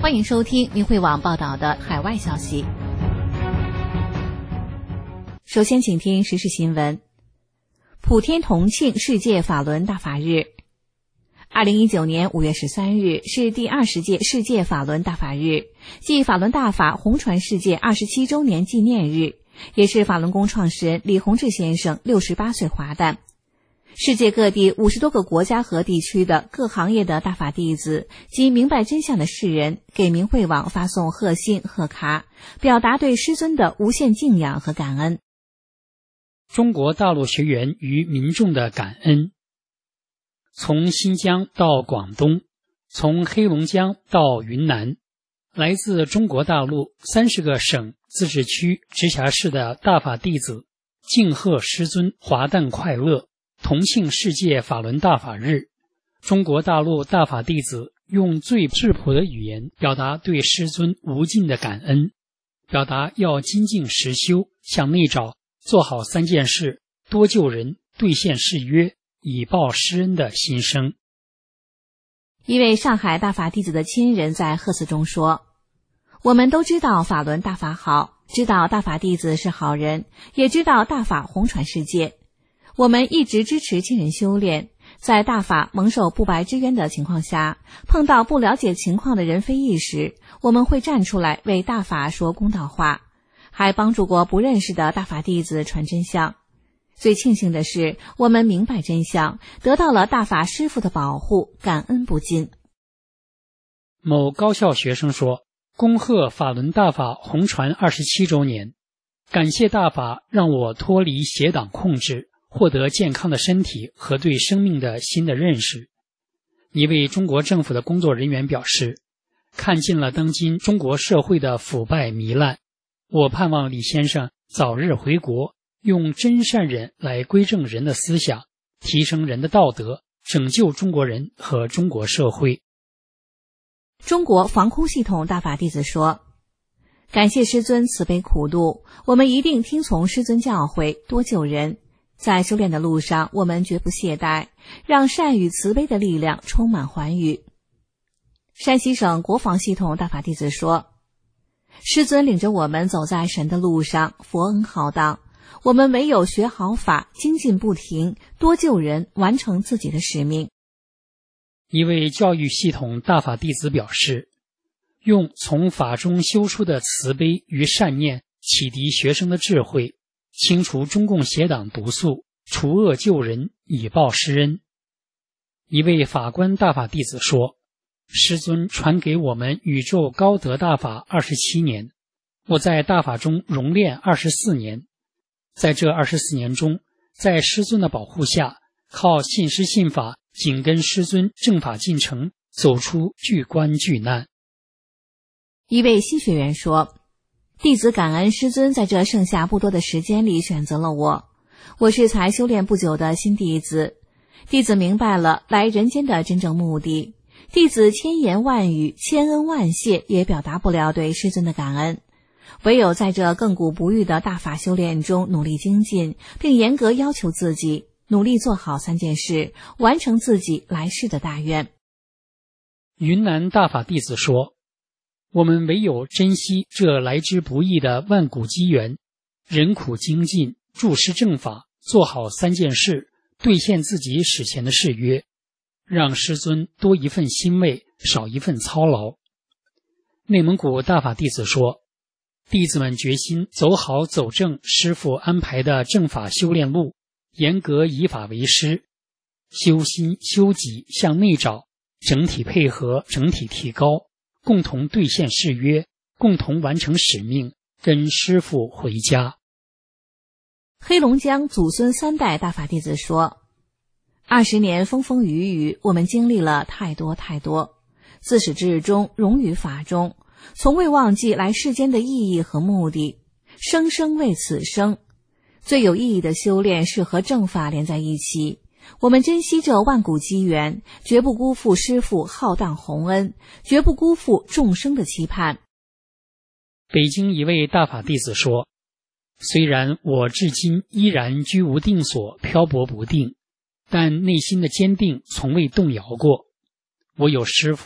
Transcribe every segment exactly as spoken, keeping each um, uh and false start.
欢迎收听明慧网报道的海外消息。首先请听时事新闻。普天同庆世界法轮大法日。二零一九年五月十三日是第二十届世界法轮大法日，即法轮大法红传世界二十七周年纪念日，也是法轮功创始人李洪志先生六十八岁华诞。世界各地五十多个国家和地区的各行业的大法弟子及明白真相的世人给明慧网发送贺信贺卡，表达对师尊的无限敬仰和感恩。 中国大陆学员与民众的感恩。从新疆到广东，从黑龙江到云南，来自中国大陆三十个省、自治区、直辖市的大法弟子敬贺师尊华诞快乐，同庆世界法轮大法日。中国大陆大法弟子用最质朴的语言表达对师尊无尽的感恩，表达要精进实修，向内找，做好三件事，多救人，兑现誓约，以报师恩的心声。 一位上海大法弟子的亲人在贺词中说，我们都知道法轮大法好，知道大法弟子是好人，也知道大法红传世界。我们一直支持亲人修炼，在大法蒙受不白之冤的情况下，碰到不了解情况的人非议时，我们会站出来为大法说公道话，还帮助过不认识的大法弟子传真相。最庆幸的是，我们明白真相，得到了大法师父的保护，感恩不尽。 某高校学生说，恭贺法轮大法红传二十七周年，感谢大法让我脱离邪党控制，获得健康的身体和对生命的新的认识。一位中国政府的工作人员表示，看尽了当今中国社会的腐败糜烂，我盼望李先生早日回国，用真善忍来归正人的思想，提升人的道德，拯救中国人和中国社会。 中国防空系统大法弟子说，感谢师尊慈悲苦度，我们一定听从师尊教诲，多救人。在修炼的路上，我们绝不懈怠，让善与慈悲的力量充满寰宇。山西省国防系统大法弟子说，师尊领着我们走在神的路上，佛恩浩荡，我们唯有学好法，精进不停，多救人，完成自己的使命。 一位教育系统大法弟子表示，用从法中修出的慈悲与善念启迪学生的智慧，清除中共邪党毒素，除恶救人，以报师恩。一位法官大法弟子说，师尊传给我们宇宙高德大法二十七年，我在大法中熔炼二十四年，在这二十四年中，在师尊的保护下，靠信师信法，紧跟师尊正法进程，走出巨关巨难。 一位新学员说，弟子感恩师尊在这剩下不多的时间里选择了我，我是才修炼不久的新弟子，弟子明白了来人间的真正目的，弟子千言万语，千恩万谢也表达不了对师尊的感恩，唯有在这亘古不渝的大法修炼中努力精进，并严格要求自己，努力做好三件事，完成自己来世的大愿。 云南大法弟子说，我们唯有珍惜这来之不易的万古机缘，忍苦精进，注师正法，做好三件事，兑现自己史前的誓约，让师尊多一份欣慰，少一份操劳。内蒙古大法弟子说，弟子们决心走好走正师父安排的正法修炼路，严格以法为师，修心修己，向内找，整体配合，整体提高，共同兑现誓约，共同完成使命，跟师父回家。 黑龙江祖孙三代大法弟子说，二十年风风雨雨，我们经历了太多太多，自始至终融于法中，从未忘记来世间的意义和目的，生生为此生。最有意义的修炼是和正法连在一起，我们珍惜这万古机缘，绝不辜负师父浩荡宏恩，绝不辜负众生的期盼。 北京一位大法弟子说，虽然我至今依然居无定所，漂泊不定，但内心的坚定从未动摇过。我有师父，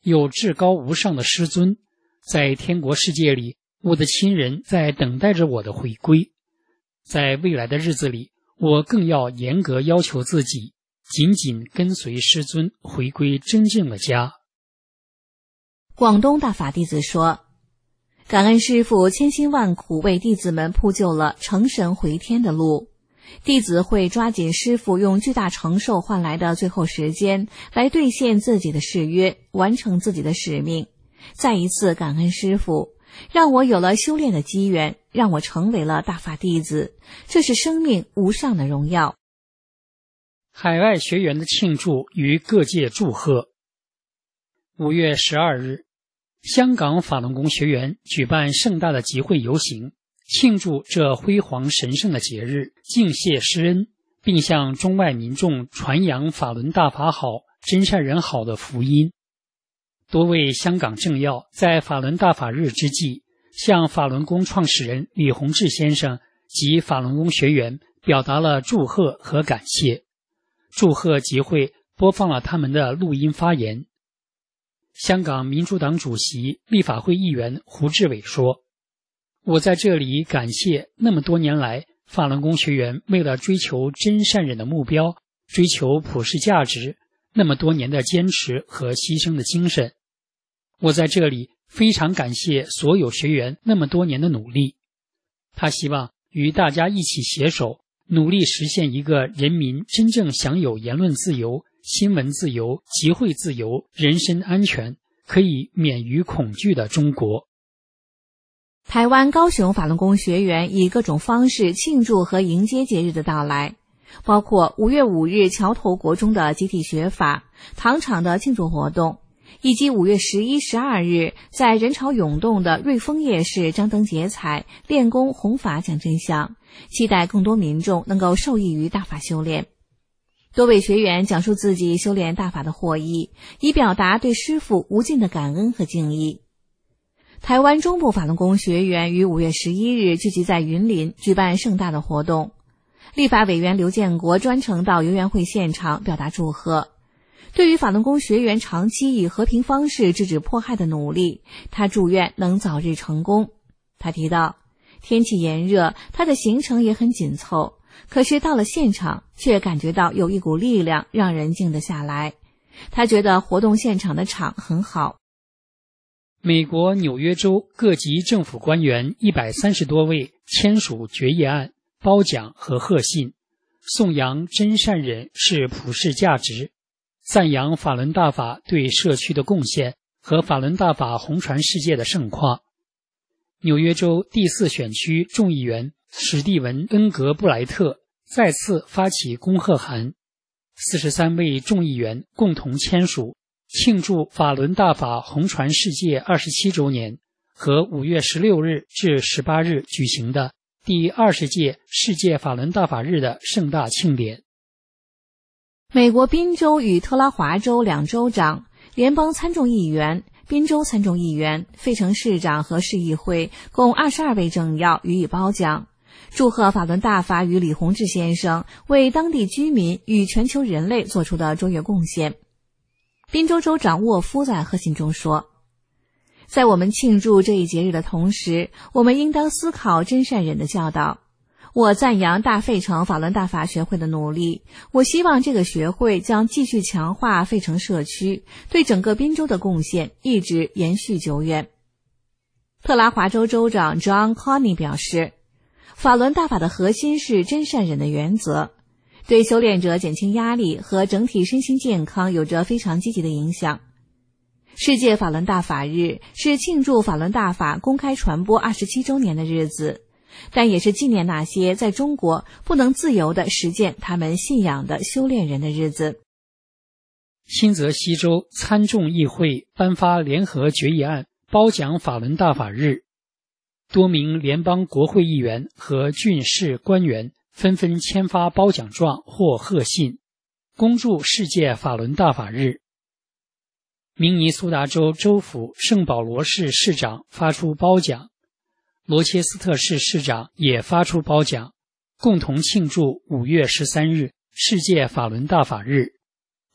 有至高无上的师尊，在天国世界里，我的亲人在等待着我的回归。在未来的日子里，我更要严格要求自己，紧紧跟随师尊，回归真正的家。 广东大法弟子说，感恩师父千辛万苦为弟子们铺就了成神回天的路，弟子会抓紧师父用巨大承受换来的最后时间，来兑现自己的誓约，完成自己的使命。再一次感恩师父，让我有了修炼的机缘，让我成为了大法弟子，这是生命无上的荣耀。 海外学员的庆祝与各界祝贺。五月十二日，香港法轮功学员举办盛大的集会游行，庆祝这辉煌神圣的节日，敬谢师恩，并向中外民众传扬法轮大法好、真善人好的福音。多位香港政要在法轮大法日之际，向法轮功创始人李洪志先生及法轮功学员表达了祝贺和感谢。祝贺集会播放了他们的录音发言。香港民主党主席、立法会议员胡志伟说，我在这里感谢那么多年来法轮功学员为了追求真善忍的目标，追求普世价值，那么多年的坚持和牺牲的精神。我在这里非常感谢所有学员那么多年的努力。他希望与大家一起携手，努力实现一个人民真正享有言论自由、新闻自由、集会自由、人身安全，可以免于恐惧的中国。 台湾高雄法轮功学员以各种方式庆祝和迎接节日的到来，包括五月五日桥头国中的集体学法、糖厂的庆祝活动，以及五月十一、十二日在人潮涌动的瑞丰夜市张灯结彩、练功弘法讲真相，期待更多民众能够受益于大法修炼。多位学员讲述自己修炼大法的获益，以表达对师父无尽的感恩和敬意。台湾中部法轮功学员于五月十一日聚集在云林举办盛大的活动，立法委员刘建国专程到游园会现场表达祝贺。对于法轮功学员长期以和平方式制止迫害的努力，他祝愿能早日成功。他提到，天气炎热，他的行程也很紧凑，可是到了现场却感觉到有一股力量让人静得下来。他觉得活动现场的场很好。 美国纽约州各级政府官员一百三十多位签署决议案、褒奖和贺信，颂扬真善忍是普世价值，赞扬法轮大法对社区的贡献和法轮大法弘传世界的盛况。纽约州第四选区众议员史蒂文·恩格布莱特再次发起恭贺函，四十三位众议员共同签署庆祝法轮大法弘传世界二十七周年和五月十六日至十八日举行的第二十届世界法轮大法日的盛大庆典。 美国宾州与特拉华州两州长、联邦参众议员、宾州参众议员、费城市长和市议会共二十二位政要予以褒奖，祝贺法轮大法与李洪志先生为当地居民与全球人类做出的卓越贡献。宾州州长沃夫在贺信中说，在我们庆祝这一节日的同时，我们应当思考真善忍的教导。我赞扬大费城法轮大法学会的努力，我希望这个学会将继续强化费城社区对整个宾州的贡献，一直延续久远。特拉华州州长 John Coney 表示，法轮大法的核心是真善忍的原则，对修炼者减轻压力和整体身心健康有着非常积极的影响。世界法轮大法日是庆祝法轮大法公开传播二十七周年的日子，但也是纪念那些在中国不能自由地实践他们信仰的修炼人的日子。 新泽西州参众议会颁发联合决议案，褒奖法轮大法日。多名联邦国会议员和郡市官员纷纷签发褒奖状或贺信，恭祝世界法轮大法日。明尼苏达州州府圣保罗市市长发出褒奖，罗切斯特市市长也发出褒奖，共同庆祝五月十三日世界法轮大法日。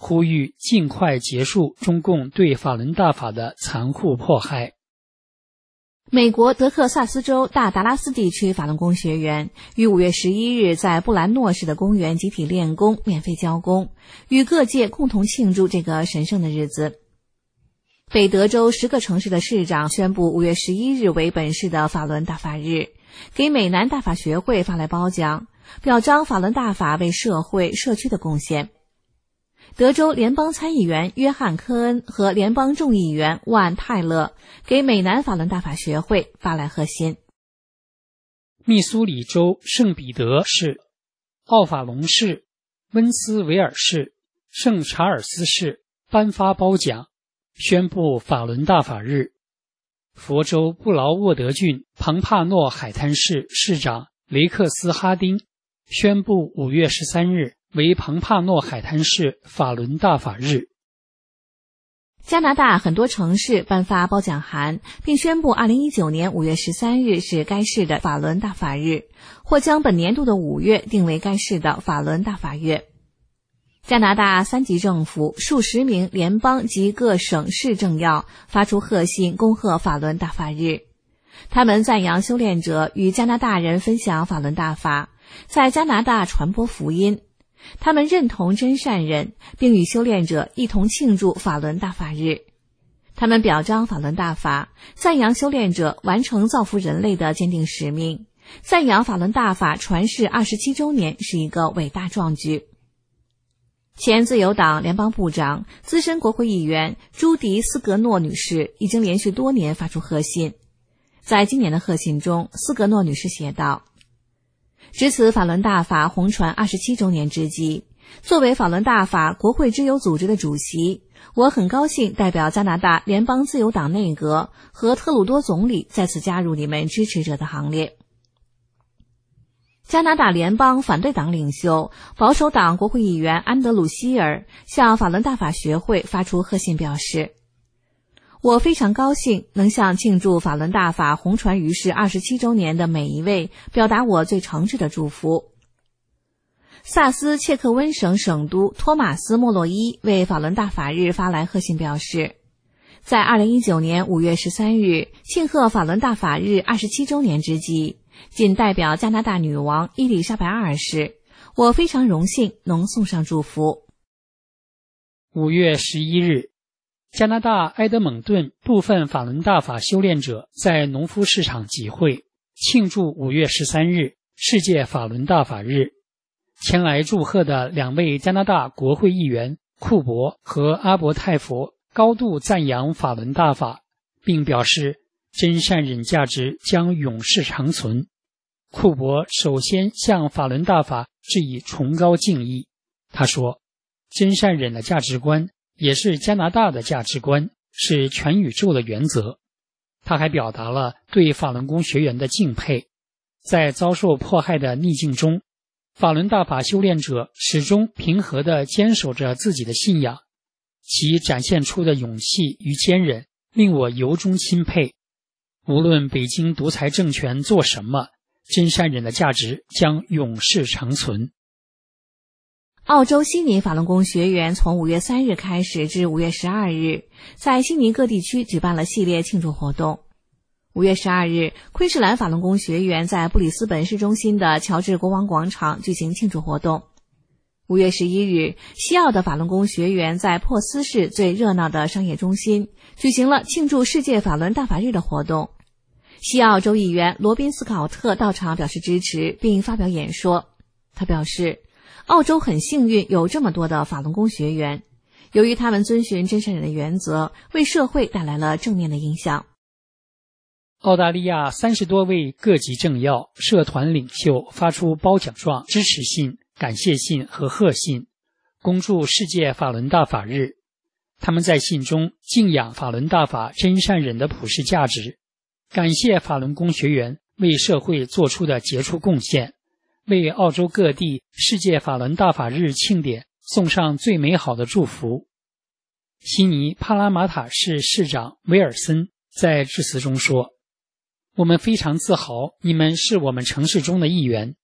呼吁尽快结束中共对法轮大法的残酷迫害。 美国德克萨斯州大达拉斯地区法轮功学员于五月十一日在布兰诺市的公园集体练功，免费交功，与各界共同庆祝这个神圣的日子。北德州十个城市的市长宣布五月十一日为本市的法轮大法日，给美南大法学会发来褒奖，表彰法轮大法为社会社区的贡献。德州联邦参议员约翰·科恩和联邦众议员万·泰勒给美南法轮大法学会发来贺信。 密苏里州圣彼得市、奥法隆市、温斯维尔市、圣查尔斯市颁发褒奖，宣布法轮大法日。佛州布劳沃德郡庞帕诺海滩市市长雷克斯·哈丁宣布五月十三日为庞帕诺海滩市法轮大法日。 加拿大很多城市颁发褒奖函，并宣布二零一九年五月十三日是该市的法轮大法日，或将本年度的五月定为该市的法轮大法月。加拿大三级政府数十名联邦及各省市政要发出贺信恭贺法轮大法日，他们赞扬修炼者与加拿大人分享法轮大法，在加拿大传播福音。他们认同真善忍，并与修炼者一同庆祝法轮大法日。他们表彰法轮大法，赞扬修炼者完成造福人类的坚定使命，赞扬法轮大法传世二十七周年是一个伟大壮举。前自由党联邦部长、资深国会议员朱迪斯格诺女士已经连续多年发出贺信。在今年的贺信中，斯格诺女士写道：值此法轮大法红传二十七周年之际，作为法轮大法国会之友组织的主席，我很高兴代表加拿大联邦自由党内阁和特鲁多总理再次加入你们支持者的行列。加拿大联邦反对党领袖、保守党国会议员安德鲁希尔向法轮大法学会发出贺信，表示：我非常高兴能向庆祝法轮大法红传于世二十七周年的每一位表达我最诚挚的祝福。萨斯切克温省省督托马斯·莫洛伊为法轮大法日发来贺信，表示：在二零一九年五月十三日庆贺法轮大法日二十七周年之际，仅代表加拿大女王伊丽莎白二世，我非常荣幸能送上祝福。 五月十一日，加拿大埃德蒙顿部分法轮大法修炼者在农夫市场集会，庆祝五月十三日世界法轮大法日。前来祝贺的两位加拿大国会议员库珀和阿伯泰佛高度赞扬法轮大法，并表示真善忍价值将永世长存。库珀首先向法轮大法致以崇高敬意。他说，真善忍的价值观也是加拿大的价值观，是全宇宙的原则。他还表达了对法轮功学员的敬佩。在遭受迫害的逆境中，法轮大法修炼者始终平和地坚守着自己的信仰，其展现出的勇气与坚韧令我由衷钦佩。无论北京独裁政权做什么，真善忍的价值将永世长存。 澳洲悉尼法轮功学员从五月三日开始至五月十二日，在悉尼各地区举办了系列庆祝活动。五月十二日，昆士兰法轮功学员在布里斯本市中心的乔治国王广场举行庆祝活动。五月十一日，西澳的法轮功学员在珀斯市最热闹的商业中心举行了庆祝世界法轮大法日的活动。西澳州议员罗宾斯考特到场表示支持，并发表演说。他表示，澳洲很幸运有这么多的法轮功学员，由于他们遵循真善忍的原则，为社会带来了正面的影响。 澳大利亚三十多位各级政要、社团领袖发出褒奖状、支持信、感谢信和贺信，恭祝世界法轮大法日。他们在信中敬仰法轮大法真善忍的普世价值，感谢法轮功学员为社会做出的杰出贡献，为澳洲各地世界法轮大法日庆典送上最美好的祝福。悉尼帕拉马塔市市长威尔森在致辞中说，我们非常自豪，你们是我们城市中的一员。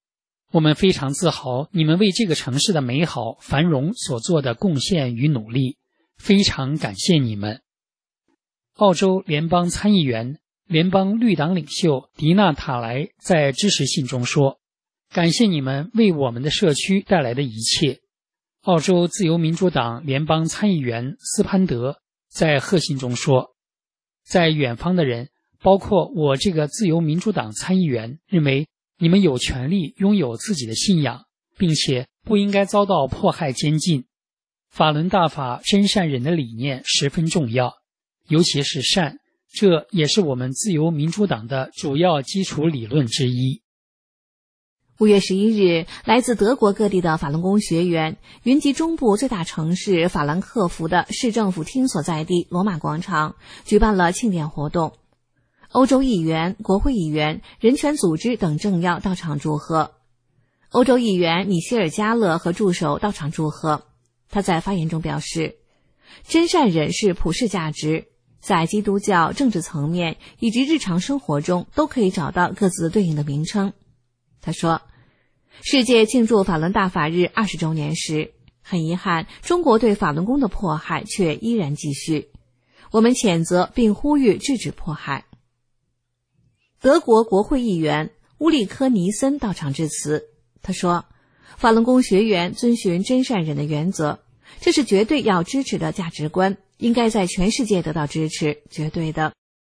我们非常自豪你们为这个城市的美好繁荣所做的贡献与努力，非常感谢你们。澳洲联邦参议员、联邦绿党领袖迪纳塔莱在支持信中说，感谢你们为我们的社区带来的一切。澳洲自由民主党联邦参议员斯潘德在贺信中说，在远方的人，包括我这个自由民主党参议员，认为你们有权利拥有自己的信仰，并且不应该遭到迫害监禁。法轮大法真善忍的理念十分重要，尤其是善，这也是我们自由民主党的主要基础理论之一。 五月十一日，来自德国各地的法轮功学员云集中部最大城市法兰克福的市政府厅所在地罗马广场，举办了庆典活动。欧洲议员、国会议员、人权组织等政要到场祝贺。欧洲议员米歇尔·加勒和助手到场祝贺。他在发言中表示，真善忍是普世价值，在基督教、政治层面以及日常生活中都可以找到各自对应的名称。他说，世界庆祝法轮大法日二十周年时，很遗憾，中国对法轮功的迫害却依然继续。我们谴责并呼吁制止迫害。德国国会议员乌利科尼森到场致辞。他说，法轮功学员遵循真善忍的原则，这是绝对要支持的价值观，应该在全世界得到支持，绝对的。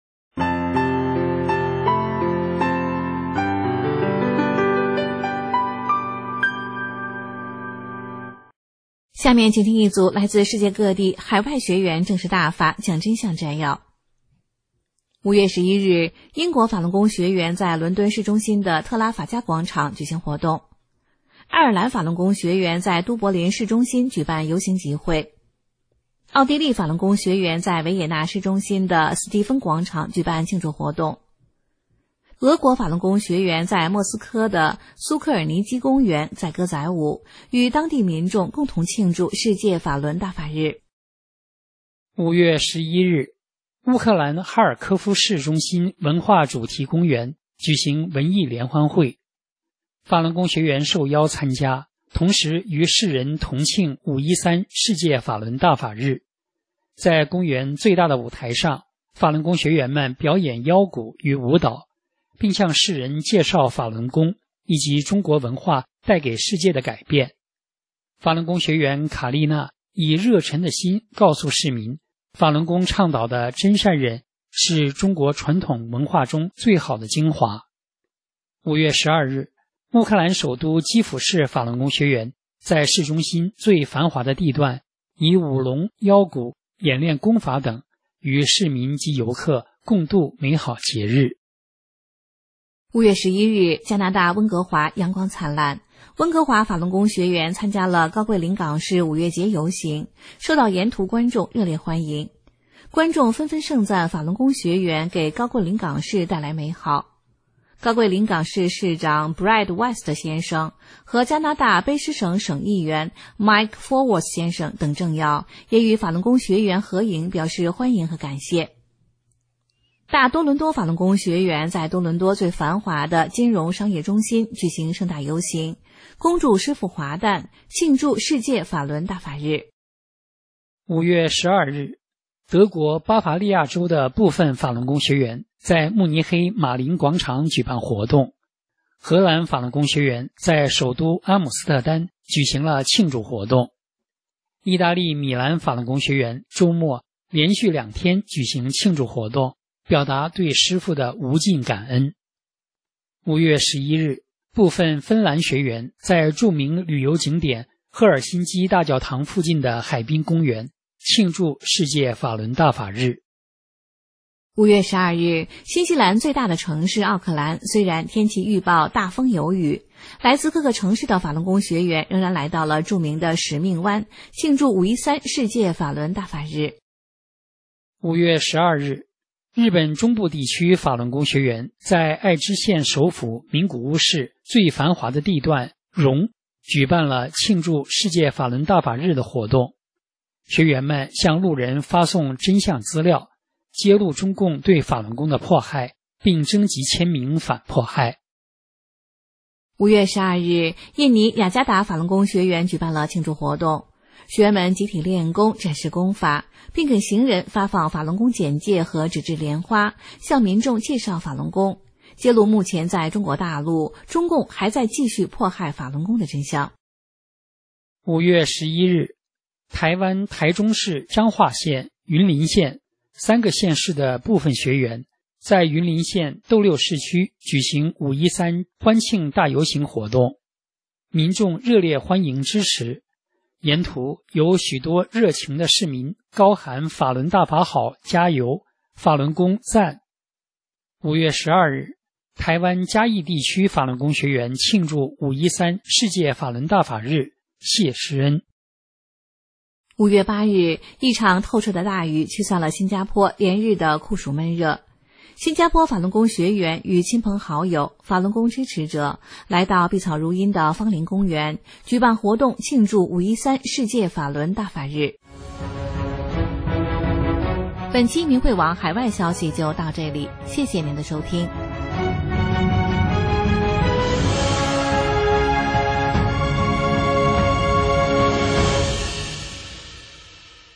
下面请听一组来自世界各地海外学员正式大法讲真相摘要。五月十一日，英国法轮功学员在伦敦市中心的特拉法加广场举行活动。爱尔兰法轮功学员在都柏林市中心举办游行集会。奥地利法轮功学员在维也纳市中心的斯蒂芬广场举办庆祝活动。俄国法轮功学员在莫斯科的苏科尔尼基公园载歌载舞，与当地民众共同庆祝世界法轮大法日。 五月十一日，乌克兰哈尔科夫市中心文化主题公园举行文艺联欢会，法轮功学员受邀参加，同时与世人同庆五一三世界法轮大法日。在公园最大的舞台上，法轮功学员们表演腰鼓与舞蹈，并向世人介绍法轮功以及中国文化带给世界的改变。法轮功学员卡丽娜以热忱的心告诉市民，法轮功倡导的真善忍是中国传统文化中最好的精华。五月十二日，乌克兰首都基辅市法轮功学员在市中心最繁华的地段，以舞龙、腰鼓、演练功法等，与市民及游客共度美好节日。 五月十一日，加拿大温哥华阳光灿烂，温哥华法轮功学员参加了高桂林港市五月节游行，受到沿途观众热烈欢迎。观众纷纷盛赞法轮功学员给高桂林港市带来美好。高桂林港市市长 Brad West 先生和加拿大卑诗省省议员 Mike Forwarth 先生等政要也与法轮功学员合影，表示欢迎和感谢。大多伦多法轮功学员在多伦多最繁华的金融商业中心举行盛大游行，恭祝师父华诞，庆祝世界法轮大法日。 五月十二日，德国巴伐利亚州的部分法轮功学员在慕尼黑马林广场举办活动。荷兰法轮功学员在首都阿姆斯特丹举行了庆祝活动。意大利米兰法轮功学员周末连续两天举行庆祝活动，表达对师父的无尽感恩。五月十一日，部分芬兰学员在著名旅游景点赫尔辛基大教堂附近的海滨公园庆祝世界法轮大法日。 五月十二日，新西兰最大的城市奥克兰虽然天气预报大风有雨，来自各个城市的法轮功学员仍然来到了著名的使命湾，庆祝五一三世界法轮大法日。 五月十二日，日本中部地区法轮功学员在爱知县首府名古屋市最繁华的地段荣举办了庆祝世界法轮大法日的活动。学员们向路人发送真相资料，揭露中共对法轮功的迫害，并征集签名反迫害。 五月十二日，印尼雅加达法轮功学员举办了庆祝活动，学员们集体练功，展示功法，并给行人发放法轮功简介和纸质莲花，向民众介绍法轮功，揭露目前在中国大陆中共还在继续迫害法轮功的真相。 五月十一日，台湾台中市彰化县、云林县三个县市的部分学员在云林县斗六市区举行五一三欢庆大游行活动，民众热烈欢迎支持，沿途有许多热情的市民高喊法轮大法好，加油，法轮功赞。五月十二日，台湾嘉义地区法轮功学员庆祝五一三世界法轮大法日，谢师恩。 五月八日，一场透彻的大雨驱散了新加坡连日的酷暑闷热。新加坡法轮功学员与亲朋好友、法轮功支持者来到碧草如茵的芳林公园，举办活动庆祝五一三世界法轮大法日。本期明慧网海外消息就到这里，谢谢您的收听。